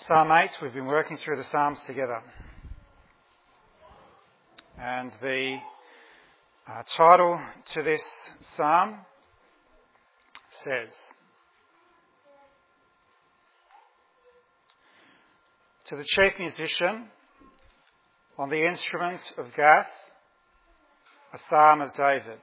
Psalm 8, we've been working through the Psalms together. And the title to this psalm says, "To the chief musician on the instrument of Gath, a psalm of David.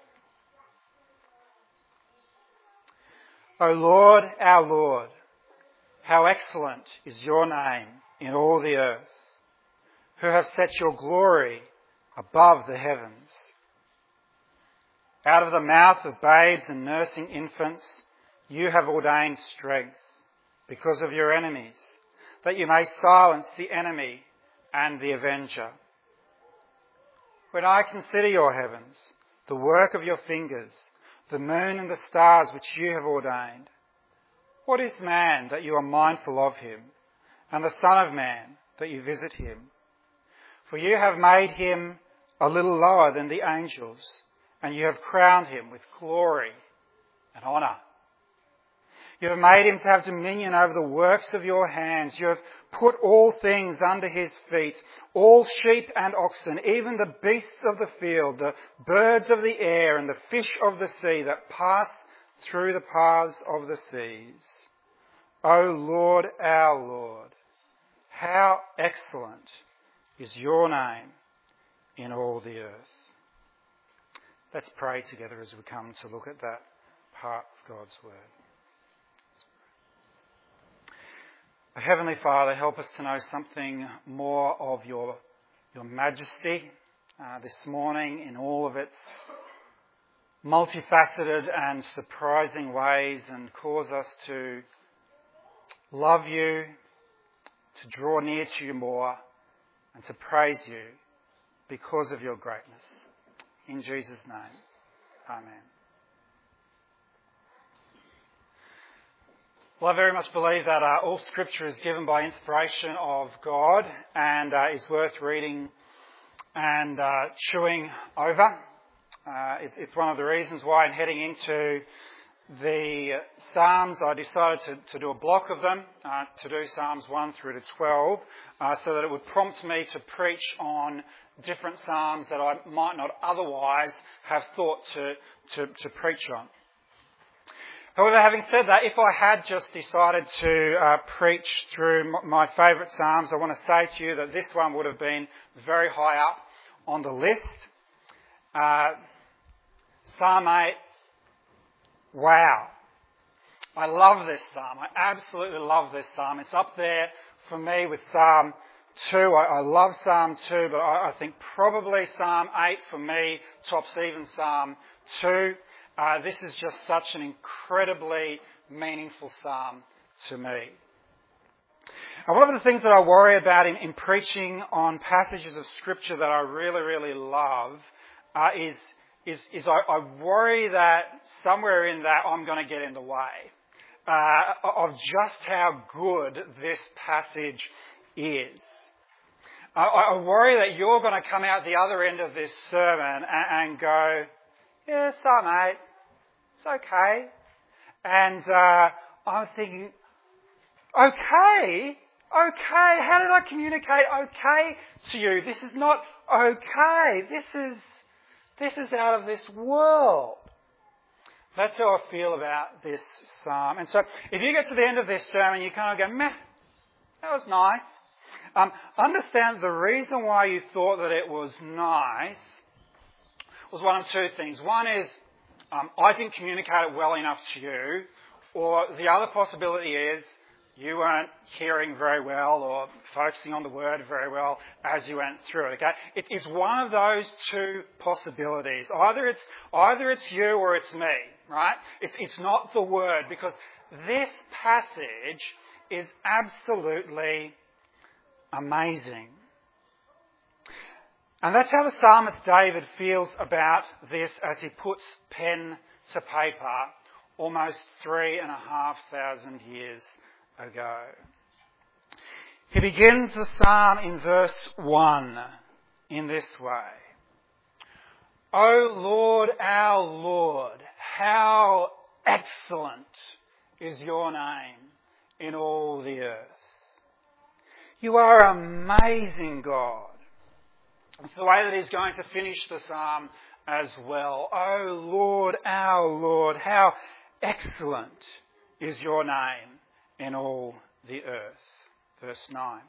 O Lord, our Lord, how excellent is your name in all the earth, who have set your glory above the heavens. Out of the mouth of babes and nursing infants, you have ordained strength because of your enemies, that you may silence the enemy and the avenger. When I consider your heavens, the work of your fingers, the moon and the stars which you have ordained, what is man that you are mindful of him, and the Son of Man that you visit him? For you have made him a little lower than the angels, and you have crowned him with glory and honour. You have made him to have dominion over the works of your hands. You have put all things under his feet, all sheep and oxen, even the beasts of the field, the birds of the air and the fish of the sea that pass through the paths of the seas. O Lord, our Lord, how excellent is your name in all the earth." Let's pray together as we come to look at that part of God's word. Heavenly Father, help us to know something more of your majesty this morning in all of its multifaceted and surprising ways, and cause us to love you, to draw near to you more, and to praise you because of your greatness. In Jesus' name, amen. Well, I very much believe that all Scripture is given by inspiration of God and is worth reading and chewing over. It's one of the reasons why in heading into the Psalms I decided to do a block of them, to do Psalms 1 through to 12, so that it would prompt me to preach on different Psalms that I might not otherwise have thought to preach on. However, having said that, if I had just decided to preach through my favourite Psalms, I want to say to you that this one would have been very high up on the list. Psalm 8, wow. I love this Psalm. I absolutely love this Psalm. It's up there for me with Psalm 2. I love Psalm 2, but I think probably Psalm 8 for me tops even Psalm 2. This is just such an incredibly meaningful psalm to me. And one of the things that I worry about in preaching on passages of Scripture that I really, really love is I worry that somewhere in that I'm going to get in the way of just how good this passage is. I worry that you're going to come out the other end of this sermon and go, yeah, Psalm 8, it's okay. And I'm thinking, okay, how did I communicate okay to you? This is not okay. This is out of this world. That's how I feel about this psalm. And so if you get to the end of this sermon, you kind of go, meh, that was nice. Understand the reason why you thought that it was nice was one of two things. One is I didn't communicate it well enough to you, or the other possibility is you weren't hearing very well or focusing on the word very well as you went through it. Okay, it's one of those two possibilities. Either it's you or it's me, right? It's not the word, because this passage is absolutely amazing. And that's how the psalmist David feels about this as he puts pen to paper almost 3,500 years ago. He begins the psalm in verse 1 in this way. O Lord, our Lord, how excellent is your name in all the earth. You are amazing, God. It's the way that he's going to finish the psalm as well. Oh Lord, our Lord, how excellent is your name in all the earth. Verse 9.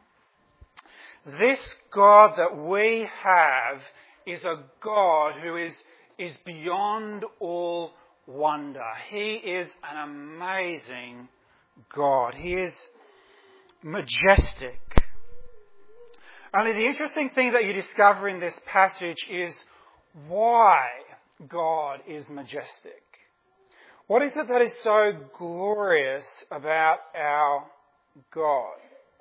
This God that we have is a God who is beyond all wonder. He is an amazing God. He is majestic. Only the interesting thing that you discover in this passage is why God is majestic. What is it that is so glorious about our God?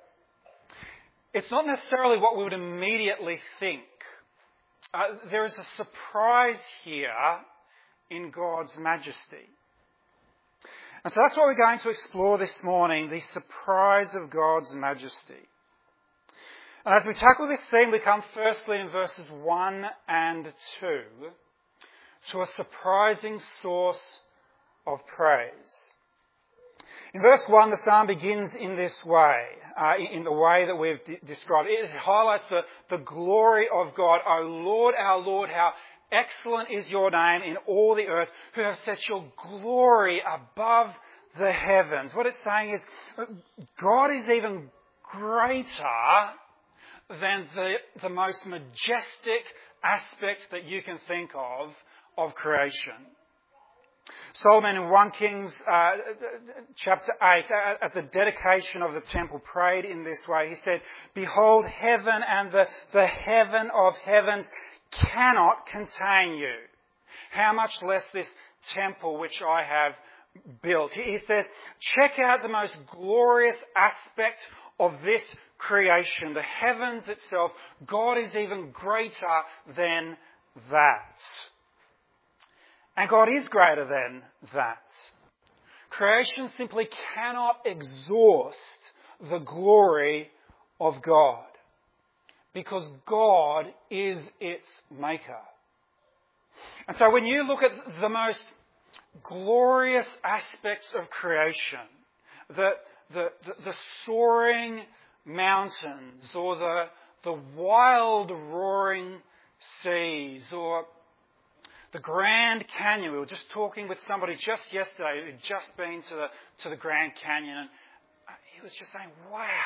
It's not necessarily what we would immediately think. There is a surprise here in God's majesty. And so that's what we're going to explore this morning, the surprise of God's majesty. And as we tackle this theme, we come firstly in verses 1 and 2 to a surprising source of praise. In verse 1, the psalm begins in this way, in the way that we've described. It highlights the glory of God. O Lord, our Lord, how excellent is your name in all the earth, who have set your glory above the heavens. What it's saying is, God is even greater than the most majestic aspect that you can think of creation. Solomon in 1 Kings chapter 8, at the dedication of the temple, prayed in this way. He said, "Behold, heaven and the heaven of heavens cannot contain you. How much less this temple which I have built." He says, check out the most glorious aspect of this creation, the heavens itself. God is even greater than that. And God is greater than that. Creation simply cannot exhaust the glory of God, because God is its maker. And so when you look at the most glorious aspects of creation, the soaring mountains, or the wild roaring seas, or the Grand Canyon. We were just talking with somebody just yesterday who'd just been to the Grand Canyon, and he was just saying,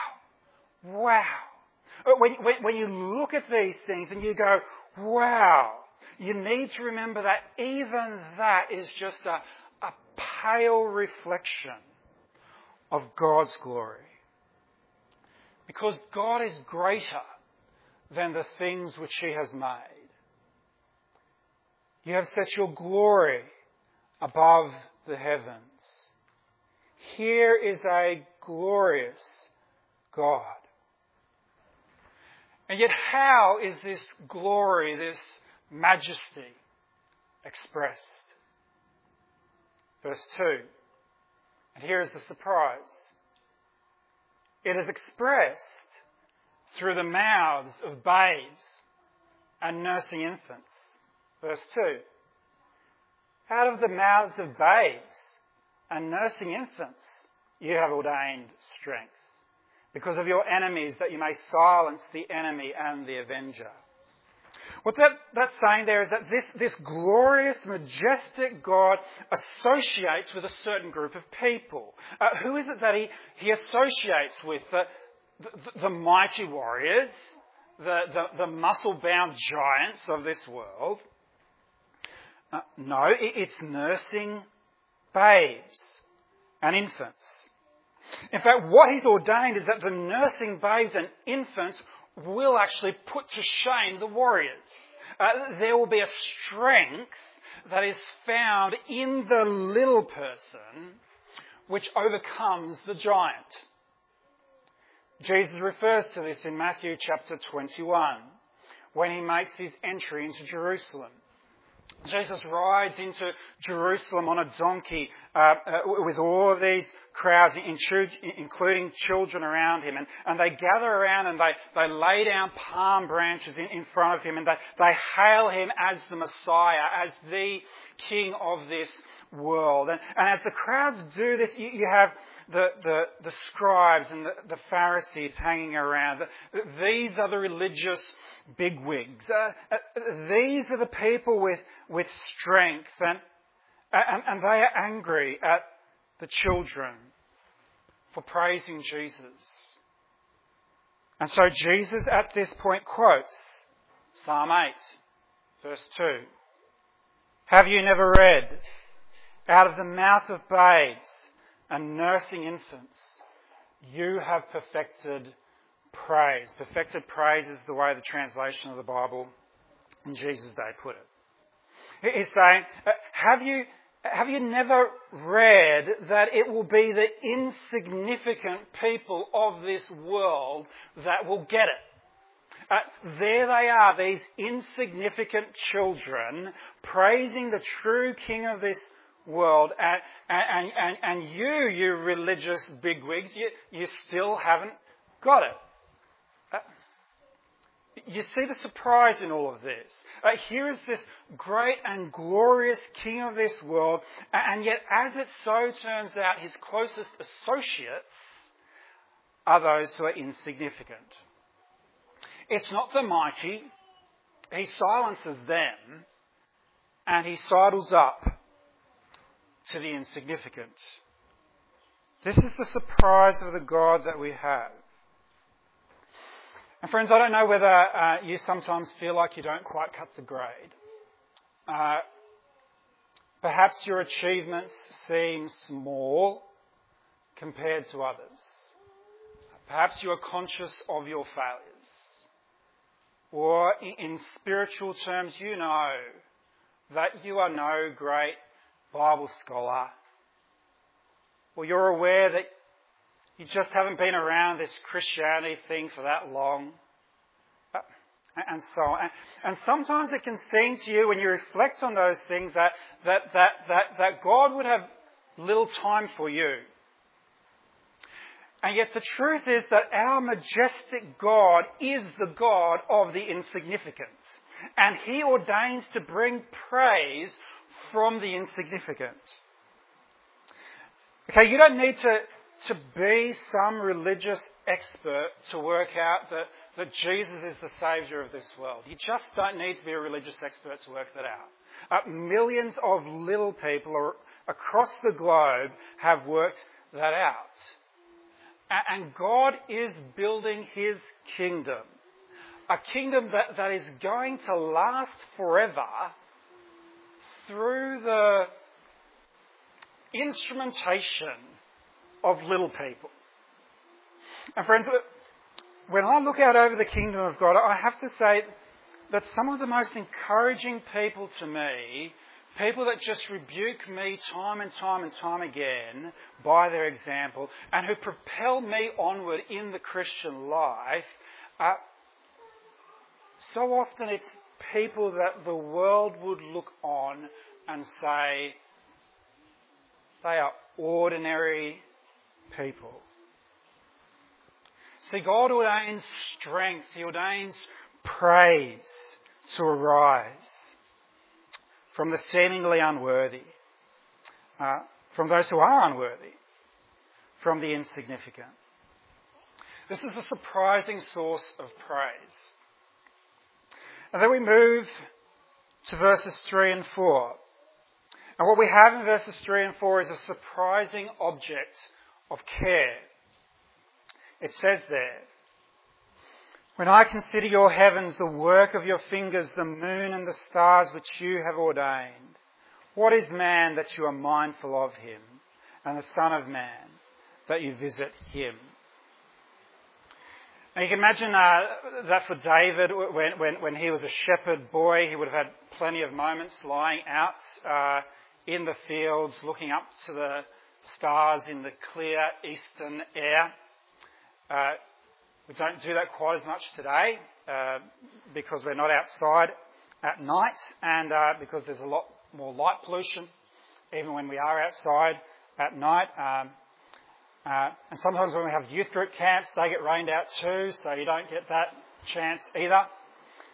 wow. When you look at these things and you go, wow, you need to remember that even that is just a pale reflection of God's glory. Because God is greater than the things which He has made. You have set your glory above the heavens. Here is a glorious God. And yet how is this glory, this majesty expressed? Verse 2. And here is the surprise. It is expressed through the mouths of babes and nursing infants. Verse 2. Out of the mouths of babes and nursing infants you have ordained strength, because of your enemies, that you may silence the enemy and the avenger. What that's saying there is that this glorious, majestic God associates with a certain group of people. Who is it that he associates with? The mighty warriors, the muscle-bound giants of this world? No, it's nursing babes and infants. In fact, what He's ordained is that the nursing babes and infants will actually put to shame the warriors. There will be a strength that is found in the little person which overcomes the giant. Jesus refers to this in Matthew chapter 21 when He makes His entry into Jerusalem. Jesus rides into Jerusalem on a donkey with all of these crowds, including children around Him. And they gather around and they lay down palm branches in front of Him, and they hail Him as the Messiah, as the King of this world. And as the crowds do this, you have the scribes and the Pharisees hanging around. These are the religious bigwigs. These are the people with strength. And they are angry at the children for praising Jesus. And so Jesus at this point quotes Psalm 8, verse 2. Have you never read, out of the mouth of babes and nursing infants, you have perfected praise. Perfected praise is the way the translation of the Bible in Jesus' day put it. He's saying, have you never read that it will be the insignificant people of this world that will get it? There they are, these insignificant children praising the true King of this world, and you religious bigwigs, you still haven't got it. You see the surprise in all of this. Here is this great and glorious King of this world, and yet as it so turns out, his closest associates are those who are insignificant. It's not the mighty. He silences them, and he sidles up to the insignificant. This is the surprise of the God that we have. And friends, I don't know whether you sometimes feel like you don't quite cut the grade. Perhaps your achievements seem small compared to others. Perhaps you are conscious of your failures. Or in spiritual terms, you know that you are no great Bible scholar. Or you're aware that you just haven't been around this Christianity thing for that long. And so on. And sometimes it can seem to you when you reflect on those things that God would have little time for you. And yet the truth is that our majestic God is the God of the insignificant. And he ordains to bring praise from the insignificant. Okay, you don't need to be some religious expert to work out that Jesus is the Saviour of this world. You just don't need to be a religious expert to work that out. Millions of little people across the globe have worked that out. And God is building his kingdom. A kingdom that is going to last forever through the instrumentation of little people. And friends, when I look out over the kingdom of God, I have to say that some of the most encouraging people to me, people that just rebuke me time and time and time again by their example, and who propel me onward in the Christian life, so often it's people that the world would look on and say, they are ordinary people. See, God ordains strength. He ordains praise to arise from the seemingly unworthy, from those who are unworthy, from the insignificant. This is a surprising source of praise. And then we move to verses 3 and 4. And what we have in verses 3 and 4 is a surprising object of care. It says there, when I consider your heavens, the work of your fingers, the moon and the stars which you have ordained, what is man that you are mindful of him, and the Son of Man that you visit him? Now you can imagine that for David, when he was a shepherd boy, he would have had plenty of moments lying out in the fields, looking up to the stars in the clear eastern air. We don't do that quite as much today because we're not outside at night and because there's a lot more light pollution even when we are outside at night. And sometimes when we have youth group camps, they get rained out too, so you don't get that chance either.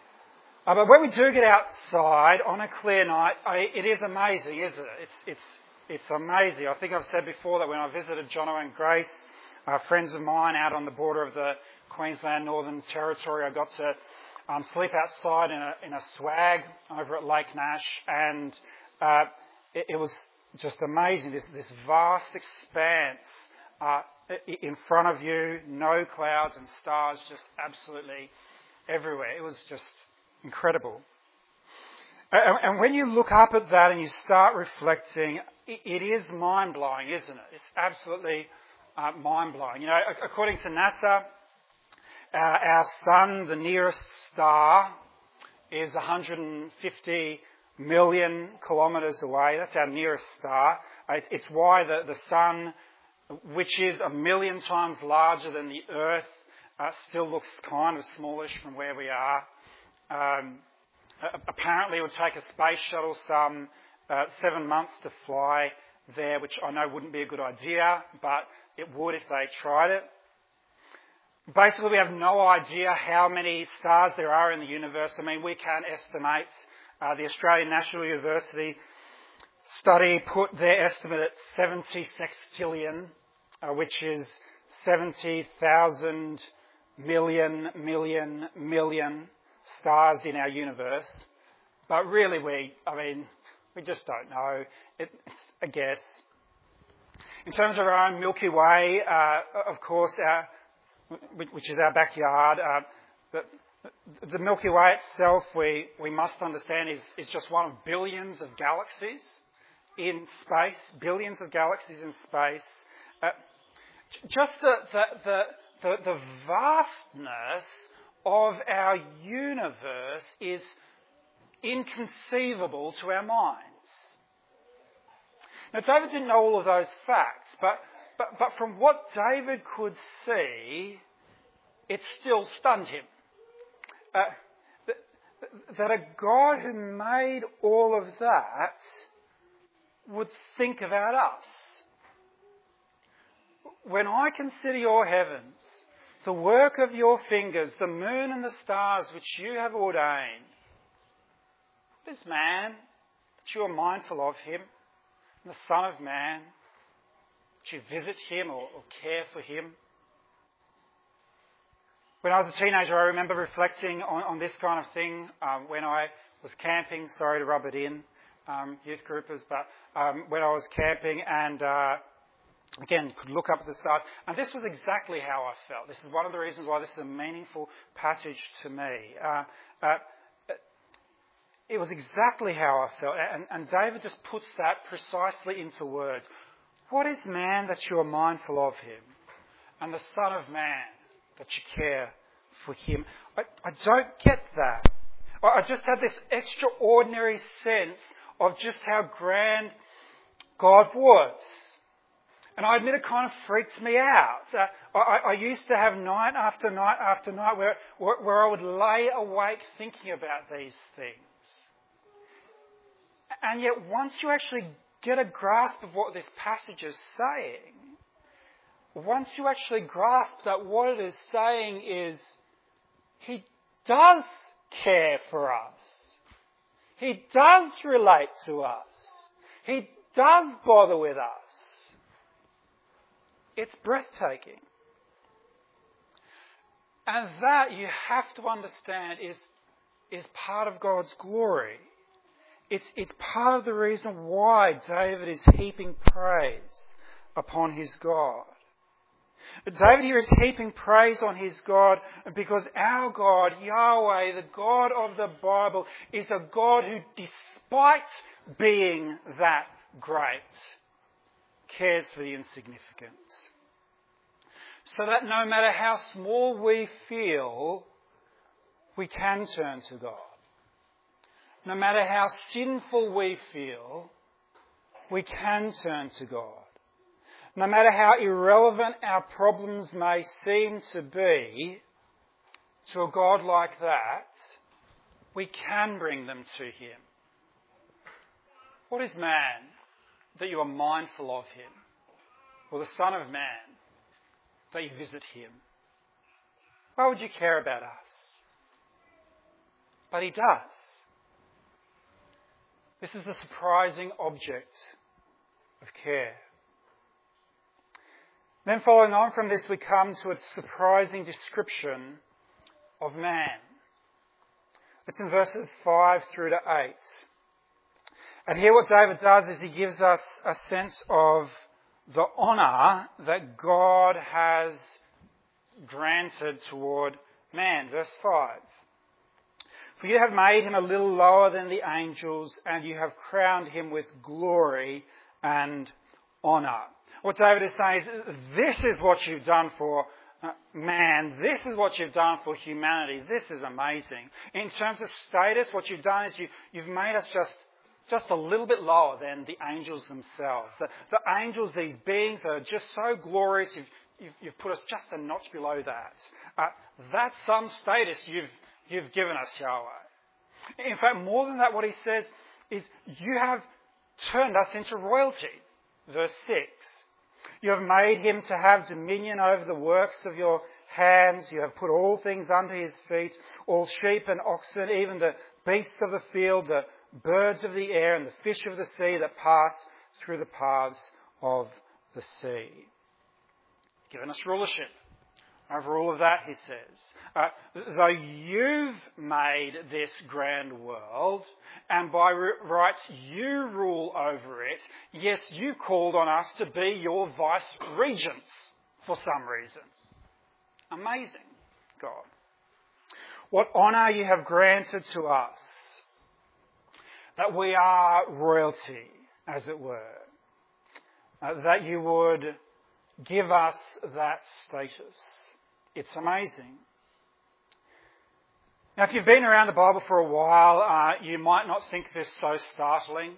But when we do get outside on a clear night, it is amazing, isn't it? it's amazing. I think I've said before that when I visited Jono and Grace, friends of mine out on the border of the Queensland Northern Territory, I got to sleep outside in a swag over at Lake Nash, and it was just amazing. This vast expanse in front of you, no clouds and stars, just absolutely everywhere. It was just incredible. And when you look up at that and you start reflecting, it is mind-blowing, isn't it? It's absolutely mind-blowing. You know, according to NASA, our sun, the nearest star, is 150 million kilometres away. That's our nearest star. It's why the sun, which is 1 million times larger than the Earth, still looks kind of smallish from where we are. Apparently it would take a space shuttle some 7 months to fly there, which I know wouldn't be a good idea, but it would if they tried it. Basically, we have no idea how many stars there are in the universe. I mean, we can't estimate. The Australian National University study put their estimate at 70 sextillion, which is 70,000 million stars in our universe. But really, we just don't know. It's a guess. In terms of our own Milky Way, of course, which is our backyard, the Milky Way itself, we must understand, is just one of billions of galaxies in space. Billions of galaxies in space. Just the vastness of our universe is inconceivable to our minds. Now, David didn't know all of those facts, but from what David could see, it still stunned him. That a God who made all of that would think about us. When I consider your heavens, the work of your fingers, the moon and the stars which you have ordained, what is man that you are mindful of him, and the Son of Man, that you visit him or care for him? When I was a teenager, I remember reflecting on this kind of thing when I was camping. Sorry to rub it in, youth groupers, but when I was camping and again, could look up at the stars. And this was exactly how I felt. This is one of the reasons why this is a meaningful passage to me. It was exactly how I felt. And David just puts that precisely into words. What is man that you are mindful of him? And the Son of Man that you care for him? I don't get that. I just have this extraordinary sense of just how grand God was. And I admit it kind of freaked me out. I used to have night after night after night where I would lay awake thinking about these things. And yet once you actually get a grasp of what this passage is saying, once you actually grasp that what it is saying is he does care for us. He does relate to us. He does bother with us. It's breathtaking. And that, you have to understand, is part of God's glory. It's part of the reason why David is heaping praise upon his God. David here is heaping praise on his God because our God, Yahweh, the God of the Bible, is a God who, despite being that great, cares for the insignificant. So that no matter how small we feel, we can turn to God. No matter how sinful we feel, we can turn to God. No matter how irrelevant our problems may seem to be, to a God like that, we can bring them to him. What is man that you are mindful of him? Or the Son of Man that you visit him? Why would you care about us? But he does. This is the surprising object of care. Then following on from this, we come to a surprising description of man. It's in verses 5 through to 8. And here what David does is he gives us a sense of the honour that God has granted toward man. Verse 5. For you have made him a little lower than the angels, and you have crowned him with glory and honour. What David is saying is, this is what you've done for man. This is what you've done for humanity. This is amazing. In terms of status, what you've done is you've made us just a little bit lower than the angels themselves. The angels, these beings, are just so glorious. You've put us just a notch below that. That's some status you've given us, Yahweh. In fact, more than that, what he says is, you have turned us into royalty. Verse 6. You have made him to have dominion over the works of your hands. You have put all things under his feet, all sheep and oxen, even the beasts of the field, the birds of the air, and the fish of the sea that pass through the paths of the sea. Given us rulership over all of that, he says. Though you've made this grand world, and by rights you rule over it, yes, you called on us to be your vice-regents for some reason. Amazing, God. What honour you have granted to us, that we are royalty, as it were, that you would give us that status. It's amazing. Now, if you've been around the Bible for a while, you might not think this so startling.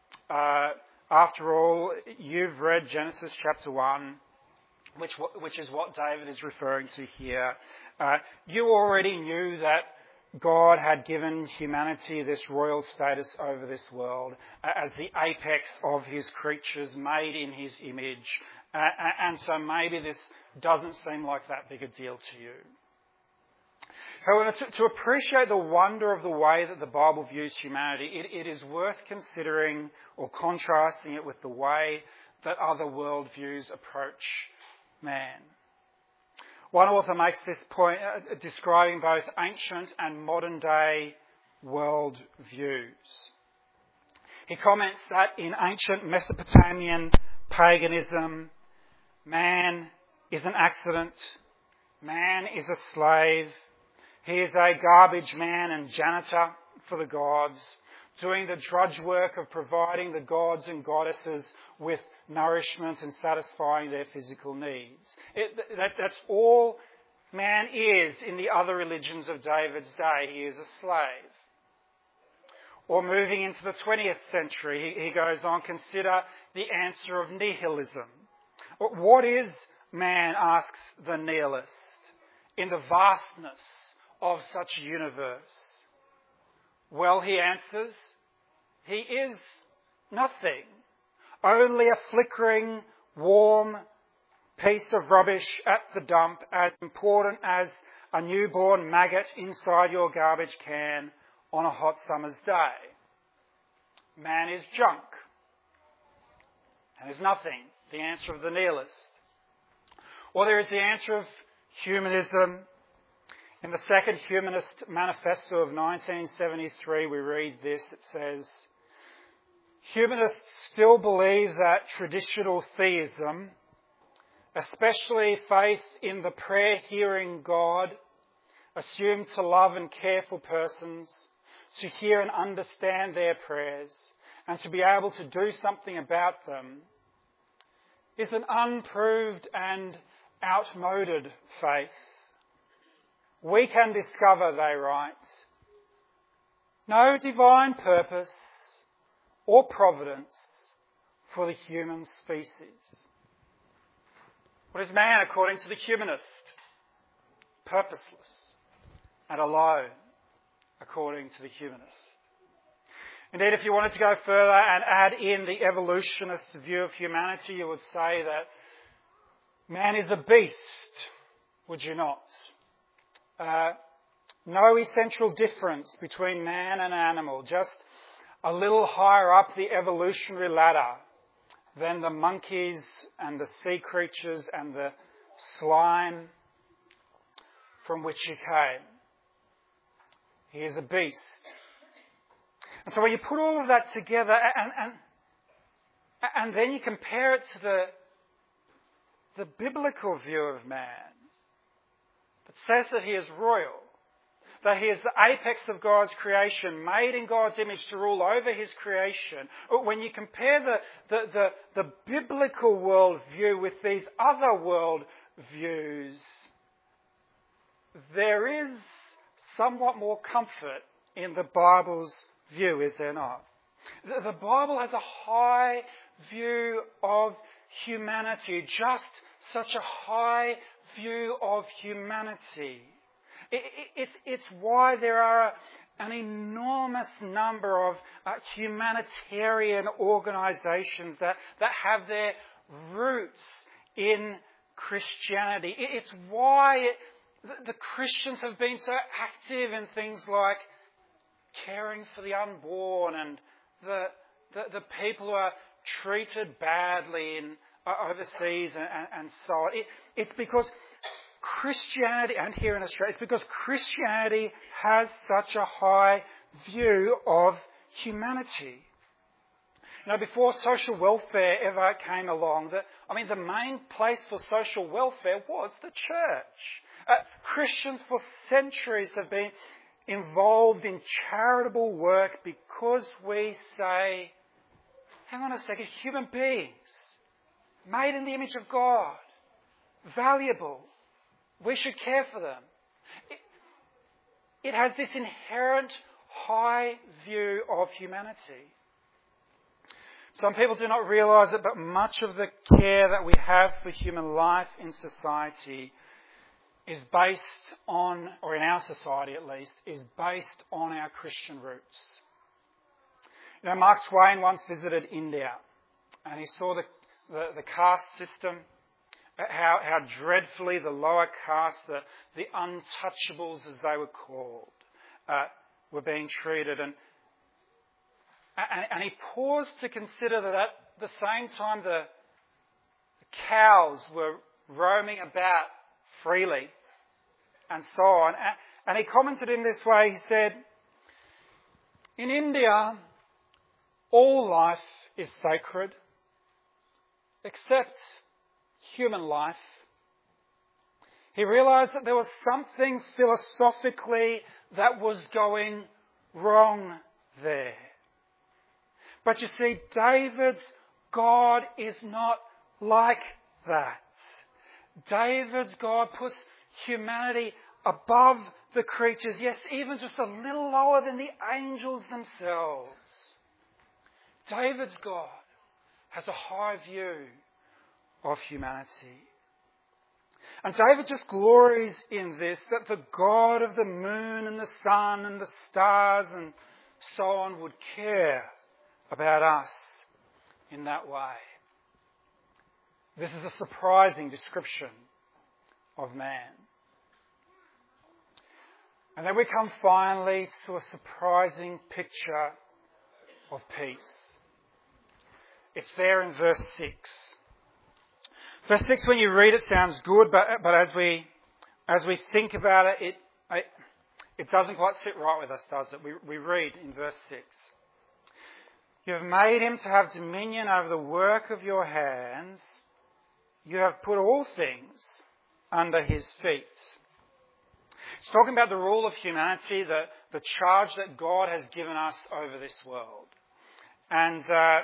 After all, you've read Genesis chapter 1, which is what David is referring to here. You already knew that God had given humanity this royal status over this world as the apex of his creatures made in his image. And so maybe this doesn't seem like that big a deal to you. However, to appreciate the wonder of the way that the Bible views humanity, it is worth considering or contrasting it with the way that other worldviews approach man. One author makes this point describing both ancient and modern day world views. He comments that in ancient Mesopotamian paganism, man is an accident, man is a slave, he is a garbage man and janitor for the gods, doing the drudge work of providing the gods and goddesses with nourishment and satisfying their physical needs. That's all man is in the other religions of David's day. He is a slave. Or moving into the 20th century, he goes on, consider the answer of nihilism. What is man, asks the nihilist, in the vastness of such a universe? Well, he answers, he is nothing. Only a flickering, warm piece of rubbish at the dump, as important as a newborn maggot inside your garbage can on a hot summer's day. Man is junk and is nothing, the answer of the nihilist. Or there is the answer of humanism. In the Second Humanist Manifesto of 1973, we read this. It says, humanists still believe that traditional theism, especially faith in the prayer-hearing God, assumed to love and care for persons, to hear and understand their prayers, and to be able to do something about them, is an unproved and outmoded faith. We can discover, they write, no divine purpose or providence for the human species. What is man according to the humanist? Purposeless and alone according to the humanist. Indeed, if you wanted to go further and add in the evolutionist view of humanity, you would say that man is a beast, would you not? No essential difference between man and animal, just a little higher up the evolutionary ladder than the monkeys and the sea creatures and the slime from which he came. He is a beast. And so when you put all of that together and then you compare it to the biblical view of man that says that he is royal, that he is the apex of God's creation, made in God's image to rule over his creation. When you compare the biblical worldview with these other world views, there is somewhat more comfort in the Bible's view, is there not? The Bible has a high view of humanity, just such a high view of humanity. It's why there are an enormous number of humanitarian organisations that have their roots in Christianity. It's why the Christians have been so active in things like caring for the unborn and the people who are treated badly in overseas and so on. It's because Christianity, and here in Australia, it's because Christianity has such a high view of humanity. You know, before social welfare ever came along, the main place for social welfare was the church. Christians for centuries have been involved in charitable work because we say, hang on a second, human beings, made in the image of God, valuable, we should care for them. It has this inherent high view of humanity. Some people do not realise it, but much of the care that we have for human life in society is based on, or in our society at least, is based on our Christian roots. You know, Mark Twain once visited India and he saw the caste system, how dreadfully the lower caste, the untouchables as they were called, were being treated. And he paused to consider that at the same time the cows were roaming about freely and so on. And he commented in this way, he said, in India, all life is sacred except human life. He realised that there was something philosophically that was going wrong there. But you see, David's God is not like that. David's God puts humanity above the creatures, yes, even just a little lower than the angels themselves. David's God has a high view of humanity. And David just glories in this, that the God of the moon and the sun and the stars and so on would care about us in that way. This is a surprising description of man. And then we come finally to a surprising picture of peace. It's there in verse 6. Verse 6, when you read it, sounds good, but as we think about it, it doesn't quite sit right with us, does it? We read in verse 6. You have made him to have dominion over the work of your hands. You have put all things under his feet. It's talking about the rule of humanity, the charge that God has given us over this world. And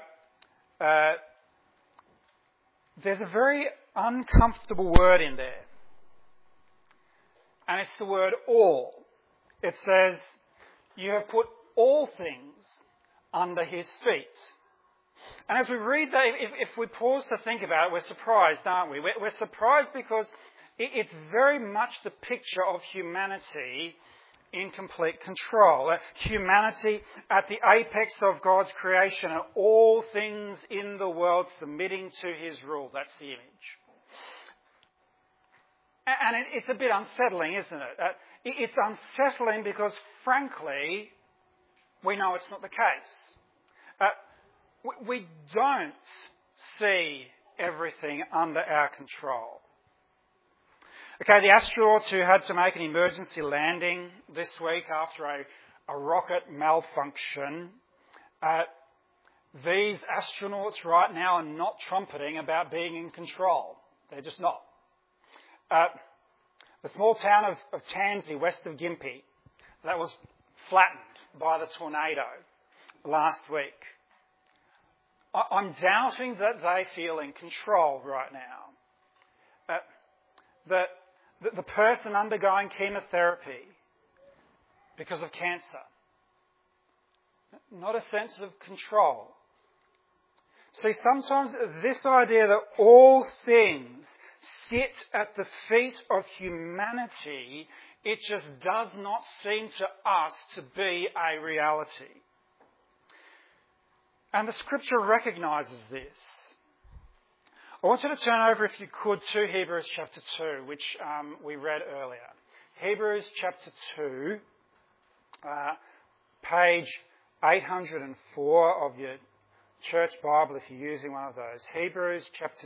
there's a very uncomfortable word in there. And it's the word all. It says, you have put all things under his feet. And as we read that, if we pause to think about it, we're surprised, aren't we? We're surprised because it's very much the picture of humanity in complete control. Humanity at the apex of God's creation and all things in the world submitting to his rule. That's the image. And it's a bit unsettling, isn't it? It's unsettling because, frankly, we know it's not the case. We don't see everything under our control. Okay, the astronauts who had to make an emergency landing this week after a rocket malfunction, these astronauts right now are not trumpeting about being in control. They're just not. The small town of Tansy, west of Gympie, that was flattened by the tornado last week. I'm doubting that they feel in control right now. The person undergoing chemotherapy because of cancer, not a sense of control. See, sometimes this idea that all things sit at the feet of humanity, it just does not seem to us to be a reality. And the Scripture recognises this. I want you to turn over, if you could, to Hebrews chapter 2, which we read earlier. Hebrews chapter 2, page 804 of your church Bible, if you're using one of those. Hebrews chapter 2.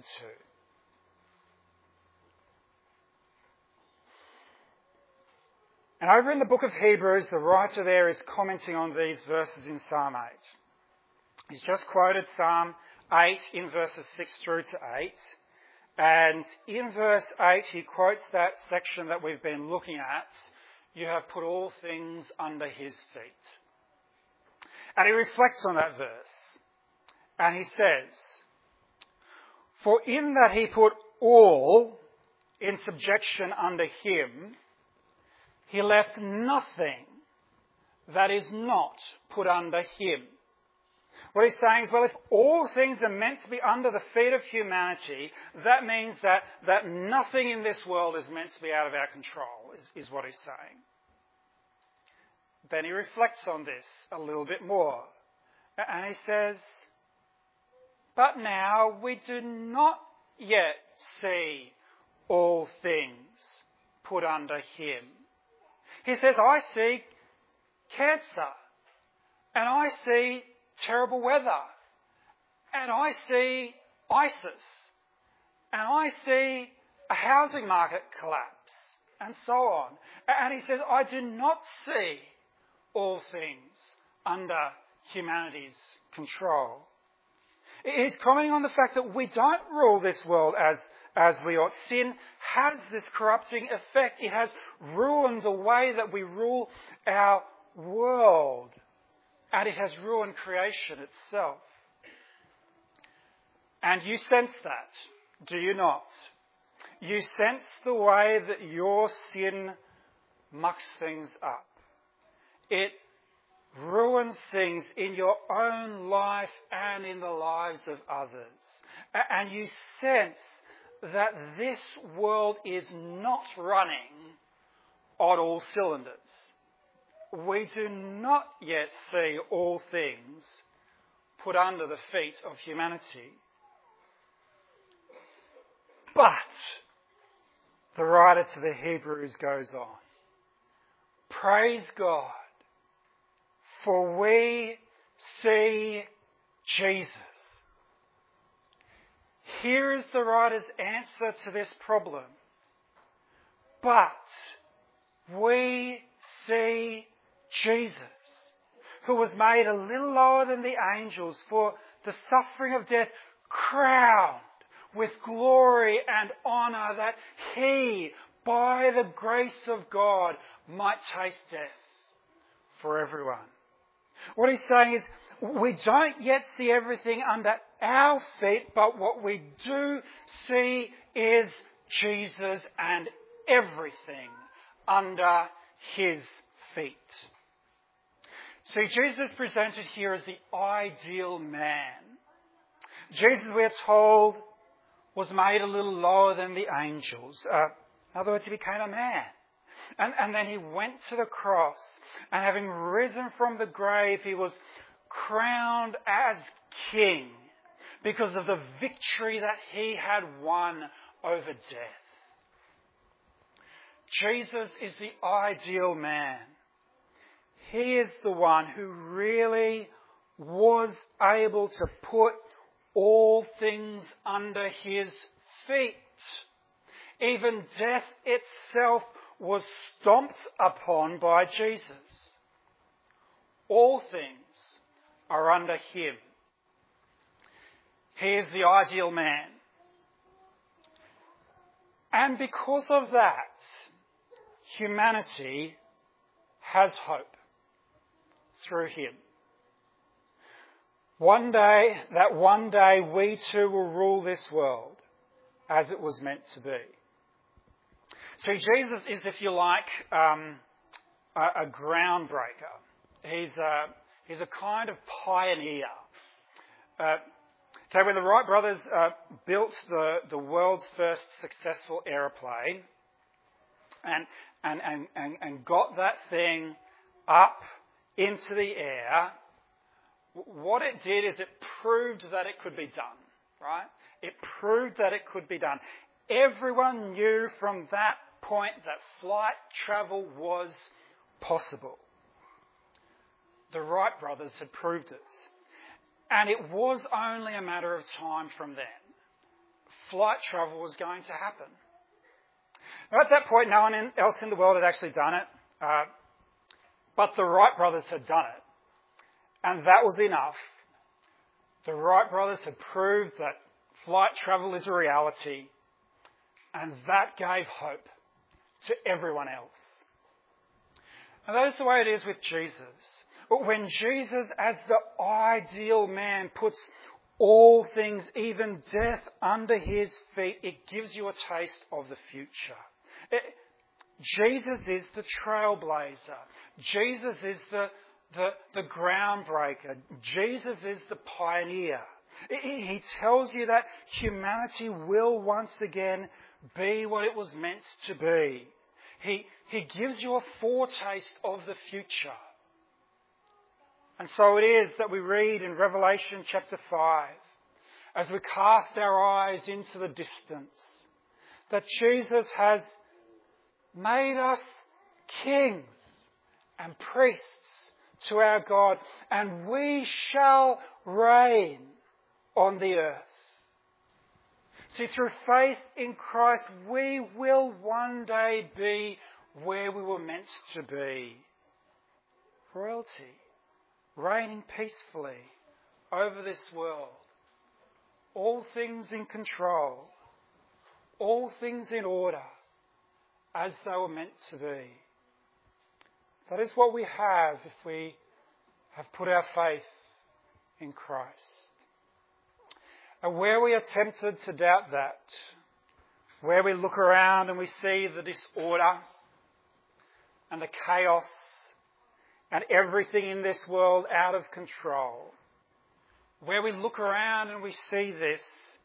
And over in the book of Hebrews, the writer there is commenting on these verses in Psalm 8. He's just quoted Psalm 8 in verses 6 through to 8. And in verse 8, he quotes that section that we've been looking at. You have put all things under his feet. And he reflects on that verse. And he says, for in that he put all in subjection under him, he left nothing that is not put under him. What he's saying is, well, if all things are meant to be under the feet of humanity, that means that nothing in this world is meant to be out of our control, is what he's saying. Then he reflects on this a little bit more. And he says, but now we do not yet see all things put under him. He says, I see cancer, and I see terrible weather, and I see ISIS, and I see a housing market collapse, and so on. And he says, I do not see all things under humanity's control. He's commenting on the fact that we don't rule this world as we ought. Sin has this corrupting effect. It has ruined the way that we rule our world. And it has ruined creation itself. And you sense that, do you not? You sense the way that your sin mucks things up. It ruins things in your own life and in the lives of others. And you sense that this world is not running on all cylinders. We do not yet see all things put under the feet of humanity. But the writer to the Hebrews goes on. Praise God, for we see Jesus. Here is the writer's answer to this problem. But we see Jesus, who was made a little lower than the angels for the suffering of death, crowned with glory and honour, that he, by the grace of God, might taste death for everyone. What he's saying is, we don't yet see everything under our feet, but what we do see is Jesus and everything under his feet. See, Jesus is presented here as the ideal man. Jesus, we are told, was made a little lower than the angels. In other words, he became a man. And then he went to the cross, and having risen from the grave, he was crowned as king because of the victory that he had won over death. Jesus is the ideal man. He is the one who really was able to put all things under his feet. Even death itself was stomped upon by Jesus. All things are under him. He is the ideal man. And because of that, humanity has hope through him. One day we too will rule this world as it was meant to be. See, Jesus is, if you like, a groundbreaker. He's a kind of pioneer. So when the Wright brothers built the world's first successful aeroplane and got that thing up into the air, what it did is it proved that it could be done, right? It proved that it could be done. Everyone knew from that point that flight travel was possible. The Wright brothers had proved it. And it was only a matter of time from then. Flight travel was going to happen. Now, at that point, no one else in the world had actually done it. But the Wright brothers had done it. And that was enough. The Wright brothers had proved that flight travel is a reality. And that gave hope to everyone else. And that is the way it is with Jesus. But when Jesus, as the ideal man, puts all things, even death, under his feet, it gives you a taste of the future. Jesus is the trailblazer. Jesus is the groundbreaker. Jesus is the pioneer. He tells you that humanity will once again be what it was meant to be. He gives you a foretaste of the future. And so it is that we read in Revelation chapter 5, as we cast our eyes into the distance, that Jesus has made us kings and priests to our God, and we shall reign on the earth. See, through faith in Christ, we will one day be where we were meant to be. Royalty. Reigning peacefully over this world. All things in control. All things in order as they were meant to be. That is what we have if we have put our faith in Christ. And where we are tempted to doubt that, where we look around and we see the disorder and the chaos and everything in this world out of control, where we look around and we see this,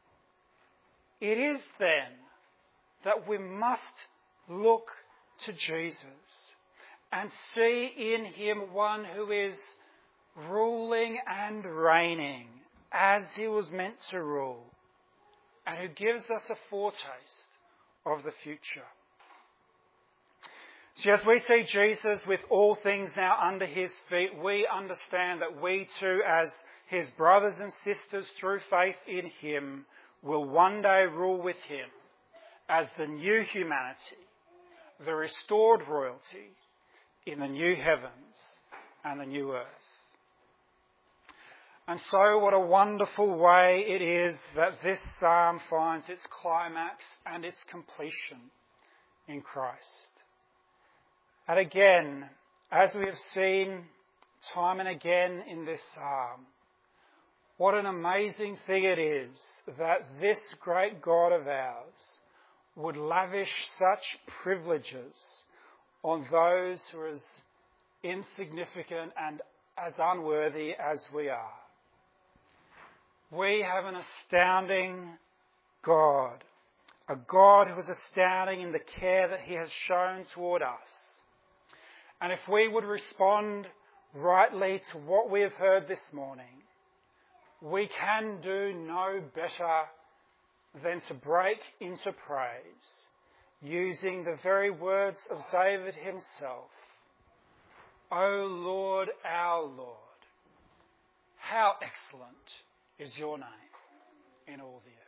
it is then that we must look to Jesus and see in him one who is ruling and reigning as he was meant to rule, and who gives us a foretaste of the future. So as we see Jesus with all things now under his feet, we understand that we too, as his brothers and sisters through faith in him, will one day rule with him as the new humanity, the restored royalty in the new heavens and the new earth. And so what a wonderful way it is that this psalm finds its climax and its completion in Christ. And again, as we have seen time and again in this psalm, what an amazing thing it is that this great God of ours would lavish such privileges on those who are as insignificant and as unworthy as we are. We have an astounding God, a God who is astounding in the care that he has shown toward us. And if we would respond rightly to what we have heard this morning, we can do no better than to break into praise using the very words of David himself. O Lord, our Lord, how excellent is your name. in all the earth.